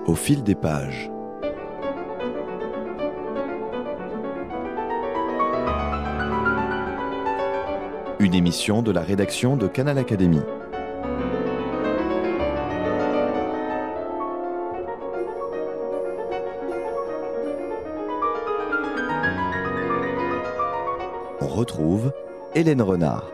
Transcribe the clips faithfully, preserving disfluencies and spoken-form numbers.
Au fil des pages. Une émission de la rédaction de Canal Académie. On retrouve Hélène Renard.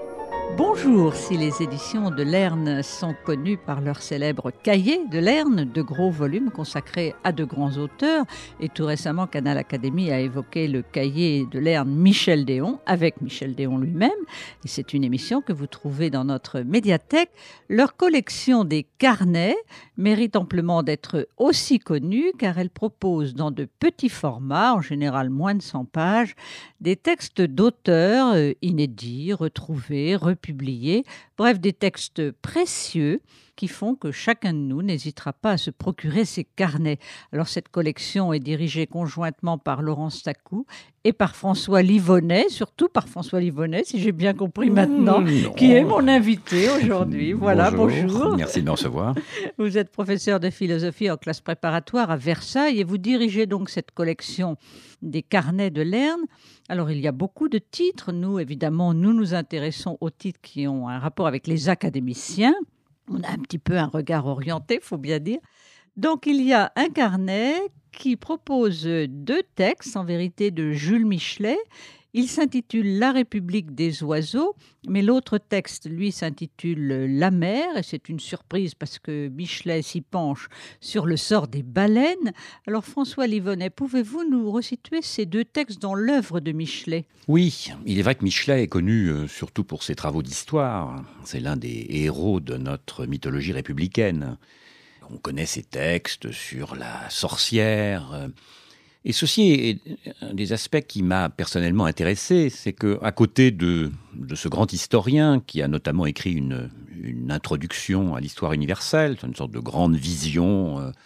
Bonjour, si les éditions de Lerne sont connues par leur célèbre cahier de Lerne, de gros volumes consacrés à de grands auteurs, et tout récemment Canal Académie a évoqué le cahier de Lerne Michel Déon, avec Michel Déon lui-même, et c'est une émission que vous trouvez dans notre médiathèque. Leur collection des carnets mérite amplement d'être aussi connue, car elle propose dans de petits formats, en général moins de cent pages, des textes d'auteurs inédits, retrouvés, republiés, bref, des textes précieux qui font que chacun de nous n'hésitera pas à se procurer ces carnets. Alors cette collection est dirigée conjointement par Laurence Tacou et par François Livonnet, surtout par François Livonnet, si j'ai bien compris maintenant, mmh, qui est mon invité aujourd'hui. Voilà, bonjour. bonjour. Merci de me recevoir. Vous êtes professeur de philosophie en classe préparatoire à Versailles et vous dirigez donc cette collection des carnets de Lerne. Alors, il y a beaucoup de titres. Nous, évidemment, nous nous intéressons aux titres qui ont un rapport avec les académiciens. On a un petit peu un regard orienté, il faut bien dire. Donc, il y a un carnet qui propose deux textes, en vérité, de Jules Michelet. Il s'intitule « La République des oiseaux », mais l'autre texte, lui, s'intitule « La mer », et c'est une surprise parce que Michelet s'y penche sur le sort des baleines. Alors François Livonnet, pouvez-vous nous resituer ces deux textes dans l'œuvre de Michelet ? Oui, il est vrai que Michelet est connu euh, surtout pour ses travaux d'histoire. C'est l'un des héros de notre mythologie républicaine. On connaît ses textes sur la sorcière. Euh, Et ceci est un des aspects qui m'a personnellement intéressé, c'est qu'à côté de, de ce grand historien qui a notamment écrit une, une introduction à l'histoire universelle, une sorte de grande vision euh,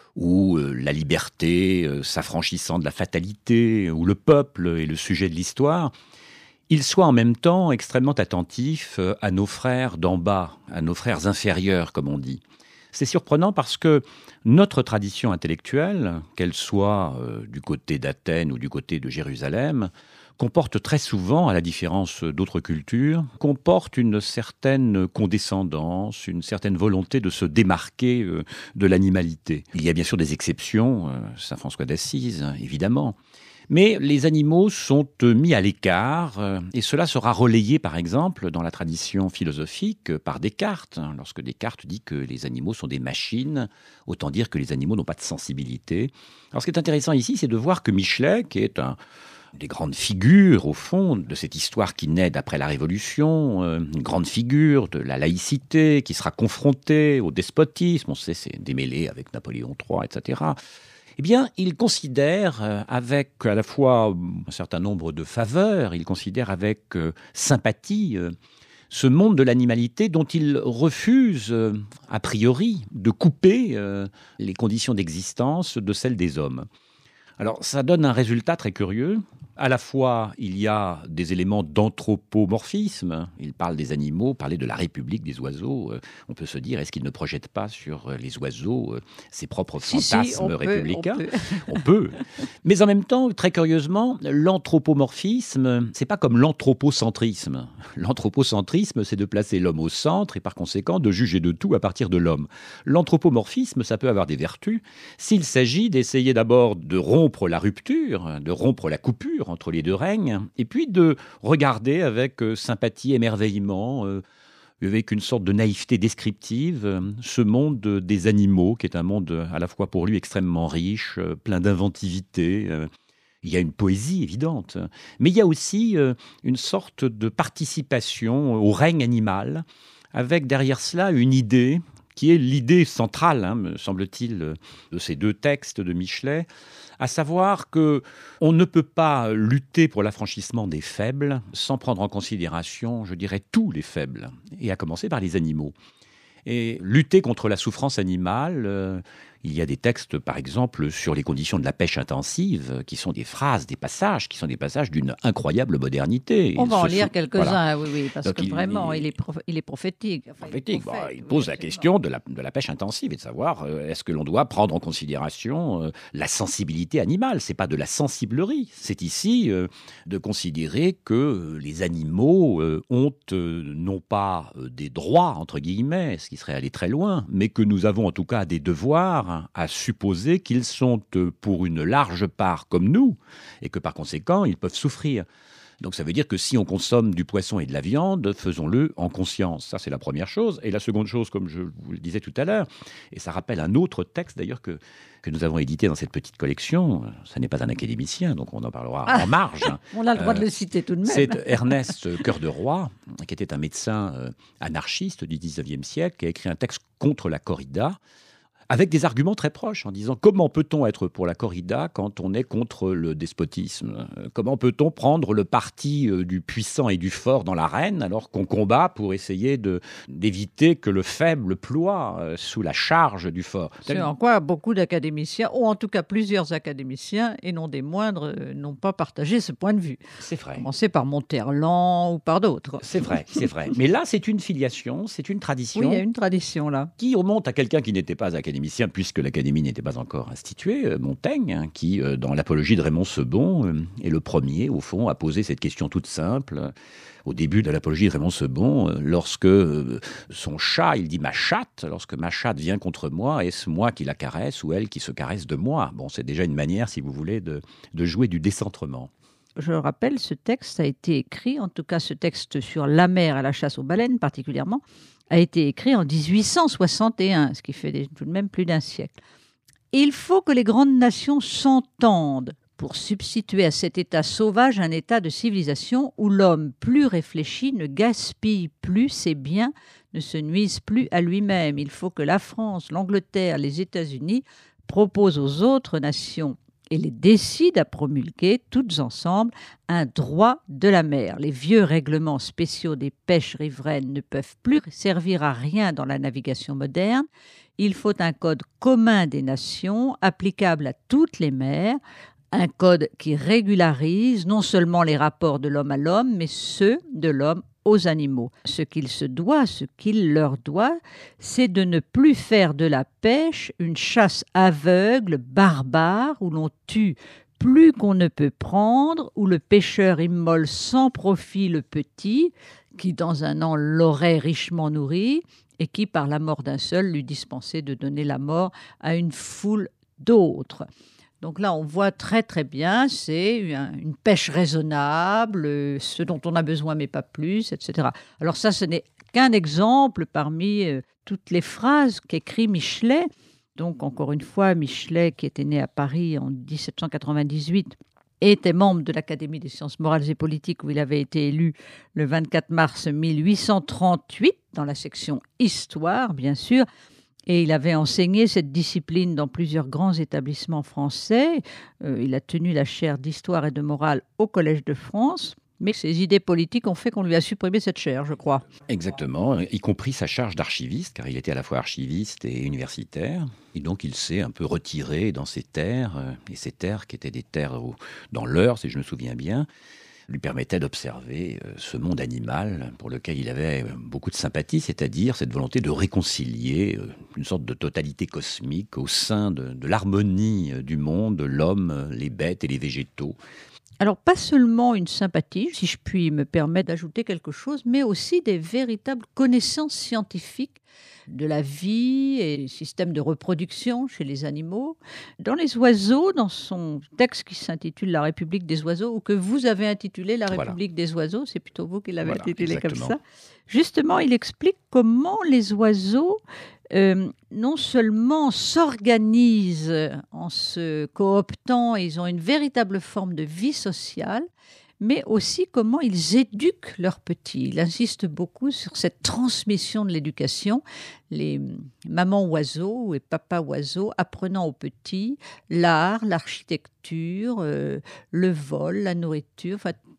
où euh, la liberté euh, s'affranchissant de la fatalité, où le peuple est le sujet de l'histoire, il soit en même temps extrêmement attentif euh, à nos frères d'en bas, à nos frères inférieurs, comme on dit. C'est surprenant parce que notre tradition intellectuelle, qu'elle soit euh, du côté d'Athènes ou du côté de Jérusalem, comporte très souvent, à la différence d'autres cultures, comporte une certaine condescendance, une certaine volonté de se démarquer euh, de l'animalité. Il y a bien sûr des exceptions, euh, saint François d'Assise, évidemment. Mais les animaux sont mis à l'écart, et cela sera relayé, par exemple, dans la tradition philosophique par Descartes. Lorsque Descartes dit que les animaux sont des machines, autant dire que les animaux n'ont pas de sensibilité. Alors ce qui est intéressant ici, c'est de voir que Michelet, qui est un des grandes figures, au fond, de cette histoire qui naît d'après la Révolution, une grande figure de la laïcité, qui sera confrontée au despotisme, on sait, c'est démêlé avec Napoléon trois, et cetera, eh bien, il considère avec à la fois un certain nombre de faveurs, il considère avec euh, sympathie euh, ce monde de l'animalité dont il refuse, euh, a priori, de couper euh, les conditions d'existence de celles des hommes. Alors, ça donne un résultat très curieux. À la fois, il y a des éléments d'anthropomorphisme. Il parle des animaux, parler de la République des oiseaux. Euh, on peut se dire, est-ce qu'il ne projette pas sur les oiseaux euh, ses propres si, fantasmes si, on républicains ? peut, on, peut. on peut. Mais en même temps, très curieusement, l'anthropomorphisme, c'est pas comme l'anthropocentrisme. L'anthropocentrisme, c'est de placer l'homme au centre et par conséquent de juger de tout à partir de l'homme. L'anthropomorphisme, ça peut avoir des vertus s'il s'agit d'essayer d'abord de rompre la rupture, de rompre la coupure entre les deux règnes, et puis de regarder avec euh, sympathie, émerveillement, euh, avec une sorte de naïveté descriptive, euh, ce monde euh, des animaux, qui est un monde euh, à la fois pour lui extrêmement riche, euh, plein d'inventivité. Euh, il y a une poésie évidente, mais il y a aussi euh, une sorte de participation au règne animal, avec derrière cela une idée, qui est l'idée centrale, hein, me semble-t-il, de ces deux textes de Michelet, à savoir qu'on ne peut pas lutter pour l'affranchissement des faibles sans prendre en considération, je dirais, tous les faibles, et à commencer par les animaux. Et lutter contre la souffrance animale, euh, Il y a des textes, par exemple, sur les conditions de la pêche intensive, qui sont des phrases, des passages, qui sont des passages d'une incroyable modernité. On va en Ce lire sont- quelques-uns, voilà. oui, oui, parce Donc, que il- vraiment, il- il, est, prof- il est prophétique. Enfin, il est Prophétique. prophète, Bah, il oui, pose la absolument. question de la, de la pêche intensive et de savoir euh, est-ce que l'on doit prendre en considération euh, la sensibilité animale. C'est pas de la sensiblerie. C'est ici euh, de considérer que euh, les animaux euh, ont euh, non pas euh, des droits entre guillemets, ce qui serait aller très loin, mais que nous avons en tout cas des devoirs à supposer qu'ils sont euh, pour une large part comme nous et que par conséquent ils peuvent souffrir. Donc ça veut dire que si on consomme du poisson et de la viande, faisons-le en conscience. Ça, c'est la première chose. Et la seconde chose, comme je vous le disais tout à l'heure, et ça rappelle un autre texte d'ailleurs que, que nous avons édité dans cette petite collection, ça n'est pas un académicien, donc on en parlera Ah. en marge. On a le droit Euh, de le citer tout de même. C'est Ernest Cœur de Roy, qui était un médecin euh, anarchiste du dix-neuvième siècle, qui a écrit un texte contre la corrida, avec des arguments très proches, en disant comment peut-on être pour la corrida quand on est contre le despotisme ? Comment peut-on prendre le parti euh, du puissant et du fort dans l'arène alors qu'on combat pour essayer de, d'éviter que le faible ploie euh, sous la charge du fort ? C'est en quoi beaucoup d'académiciens, ou en tout cas plusieurs académiciens, et non des moindres, euh, n'ont pas partagé ce point de vue. C'est vrai. Commencer par Monterland ou par d'autres. C'est vrai, c'est vrai. Mais là, c'est une filiation, c'est une tradition. Oui, il y a une tradition là. Qui remonte à quelqu'un qui n'était pas académicien, puisque l'académie n'était pas encore instituée, euh, Montaigne, hein, qui, euh, dans l'apologie de Raymond Sebon, euh, est le premier, au fond, à poser cette question toute simple. Euh, au début de l'apologie de Raymond Sebon, euh, lorsque euh, son chat, il dit « ma chatte », lorsque ma chatte vient contre moi, est-ce moi qui la caresse ou elle qui se caresse de moi ? Bon, c'est déjà une manière, si vous voulez, de, de jouer du décentrement. Je le rappelle, ce texte a été écrit, en tout cas ce texte sur la mer et la chasse aux baleines particulièrement, a été écrit en dix-huit cent soixante et un, ce qui fait tout de même plus d'un siècle. Il faut que les grandes nations s'entendent pour substituer à cet état sauvage un état de civilisation où l'homme plus réfléchi ne gaspille plus ses biens, ne se nuise plus à lui-même. Il faut que la France, l'Angleterre, les États-Unis proposent aux autres nations et les décident à promulguer, toutes ensemble, un droit de la mer. Les vieux règlements spéciaux des pêches riveraines ne peuvent plus servir à rien dans la navigation moderne. Il faut un code commun des nations, applicable à toutes les mers, un code qui régularise non seulement les rapports de l'homme à l'homme, mais ceux de l'homme aux animaux. Ce qu'il se doit, ce qu'il leur doit, c'est de ne plus faire de la pêche une chasse aveugle, barbare, où l'on tue plus qu'on ne peut prendre, où le pêcheur immole sans profit le petit, qui dans un an l'aurait richement nourri, et qui, par la mort d'un seul, lui dispensait de donner la mort à une foule d'autres. Donc là, on voit très très bien, c'est une pêche raisonnable, ce dont on a besoin mais pas plus, et cetera. Alors ça, ce n'est qu'un exemple parmi euh, toutes les phrases qu'écrit Michelet. Donc encore une fois, Michelet, qui était né à Paris en dix-sept cent quatre-vingt-dix-huit, était membre de l'Académie des sciences morales et politiques où il avait été élu le vingt-quatre mars mille huit cent trente-huit, dans la section Histoire, bien sûr. Et il avait enseigné cette discipline dans plusieurs grands établissements français. Euh, il a tenu la chaire d'histoire et de morale au Collège de France. Mais ses idées politiques ont fait qu'on lui a supprimé cette chaire, je crois. Exactement, y compris sa charge d'archiviste, car il était à la fois archiviste et universitaire. Et donc il s'est un peu retiré dans ses terres, euh, et ces terres qui étaient des terres où, dans l'Eure, si je me souviens bien, lui permettait d'observer euh, ce monde animal pour lequel il avait euh, beaucoup de sympathie, c'est-à-dire cette volonté de réconcilier euh, une sorte de totalité cosmique au sein de, de l'harmonie euh, du monde, l'homme, euh, les bêtes et les végétaux. Alors, pas seulement une sympathie, si je puis me permettre d'ajouter quelque chose, mais aussi des véritables connaissances scientifiques de la vie et du système de reproduction chez les animaux. Dans les oiseaux, dans son texte qui s'intitule « La République des oiseaux », ou que vous avez intitulé « La République voilà. des oiseaux », c'est plutôt vous qui l'avez voilà, intitulé exactement. Comme ça. Justement, il explique comment les oiseaux Euh, non seulement s'organisent en se cooptant, ils ont une véritable forme de vie sociale, mais aussi comment ils éduquent leurs petits. Il insiste beaucoup sur cette transmission de l'éducation, les mamans oiseaux et papas oiseaux apprenant aux petits l'art, l'architecture, euh, le vol, la nourriture, enfin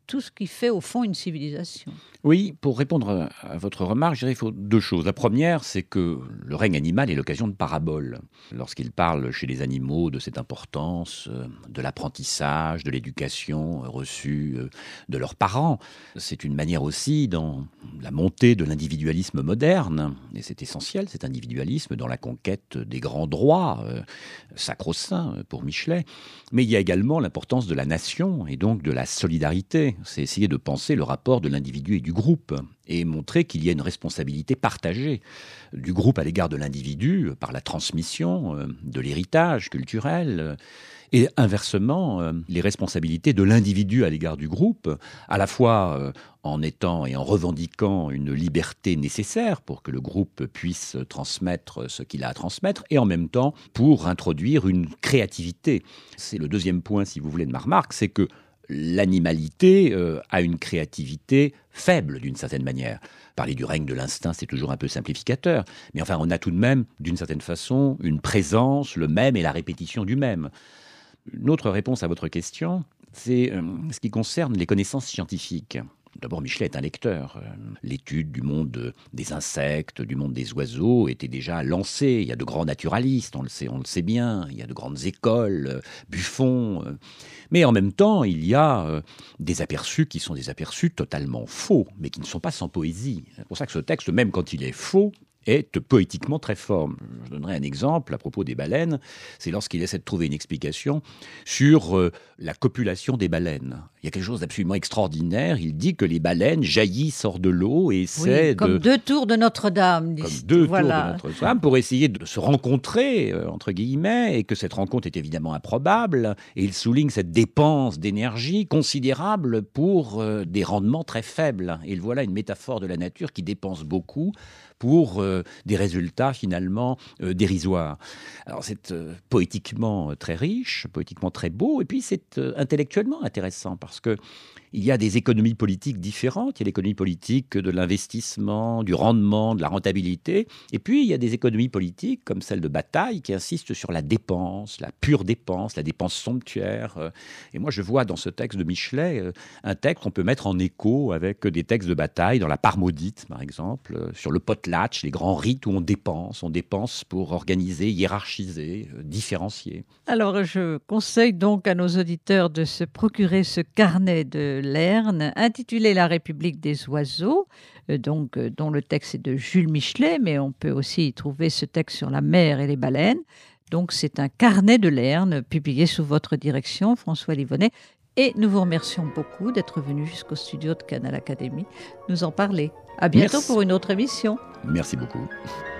tout ce qui fait au fond une civilisation. Oui, pour répondre à votre remarque, je dirais qu'il faut deux choses. La première, c'est que le règne animal est l'occasion de paraboles. Lorsqu'il parle chez les animaux de cette importance, de l'apprentissage, de l'éducation reçue de leurs parents, c'est une manière aussi dans la montée de l'individualisme moderne, et c'est essentiel, cet individualisme dans la conquête des grands droits, euh, sacro-saints pour Michelet. Mais il y a également l'importance de la nation et donc de la solidarité. C'est essayer de penser le rapport de l'individu et du groupe et montrer qu'il y a une responsabilité partagée du groupe à l'égard de l'individu par la transmission de l'héritage culturel et inversement les responsabilités de l'individu à l'égard du groupe, à la fois en étant et en revendiquant une liberté nécessaire pour que le groupe puisse transmettre ce qu'il a à transmettre et en même temps pour introduire une créativité. C'est le deuxième point, si vous voulez, de ma remarque, c'est que l'animalité euh, a une créativité faible d'une certaine manière. Parler du règne de l'instinct, c'est toujours un peu simplificateur. Mais enfin, on a tout de même, d'une certaine façon, une présence, le même et la répétition du même. Une autre réponse à votre question, c'est euh, ce qui concerne les connaissances scientifiques. D'abord, Michelet est un lecteur. L'étude du monde des insectes, du monde des oiseaux était déjà lancée. Il y a de grands naturalistes, on le sait, on le sait bien. Il y a de grandes écoles, Buffon. Mais en même temps, il y a des aperçus qui sont des aperçus totalement faux, mais qui ne sont pas sans poésie. C'est pour ça que ce texte, même quand il est faux, est poétiquement très fort. Je donnerai un exemple à propos des baleines. C'est lorsqu'il essaie de trouver une explication sur euh, la copulation des baleines. Il y a quelque chose d'absolument extraordinaire. Il dit que les baleines jaillissent hors de l'eau et essaient oui, comme de... deux tours de Notre-Dame. Comme deux voilà. tours de Notre-Dame pour essayer de se rencontrer, euh, entre guillemets, et que cette rencontre est évidemment improbable. Et il souligne cette dépense d'énergie considérable pour euh, des rendements très faibles. Et voilà une métaphore de la nature qui dépense beaucoup pour euh, des résultats finalement euh, dérisoires. Alors c'est euh, poétiquement euh, très riche, poétiquement très beau, et puis c'est euh, intellectuellement intéressant parce que il y a des économies politiques différentes. Il y a l'économie politique de l'investissement, du rendement, de la rentabilité. Et puis, il y a des économies politiques, comme celle de Bataille, qui insistent sur la dépense, la pure dépense, la dépense somptuaire. Et moi, je vois dans ce texte de Michelet un texte qu'on peut mettre en écho avec des textes de Bataille, dans La part maudite, par exemple, sur le potlatch, les grands rites où on dépense. On dépense pour organiser, hiérarchiser, différencier. Alors, je conseille donc à nos auditeurs de se procurer ce carnet de Lerne, intitulé La République des oiseaux, euh, donc, euh, dont le texte est de Jules Michelet, mais on peut aussi y trouver ce texte sur la mer et les baleines. Donc c'est un carnet de Lerne publié sous votre direction, François Livonnet. Et nous vous remercions beaucoup d'être venu jusqu'au studio de Canal Académie nous en parler. À bientôt. Merci. Pour une autre émission. Merci beaucoup.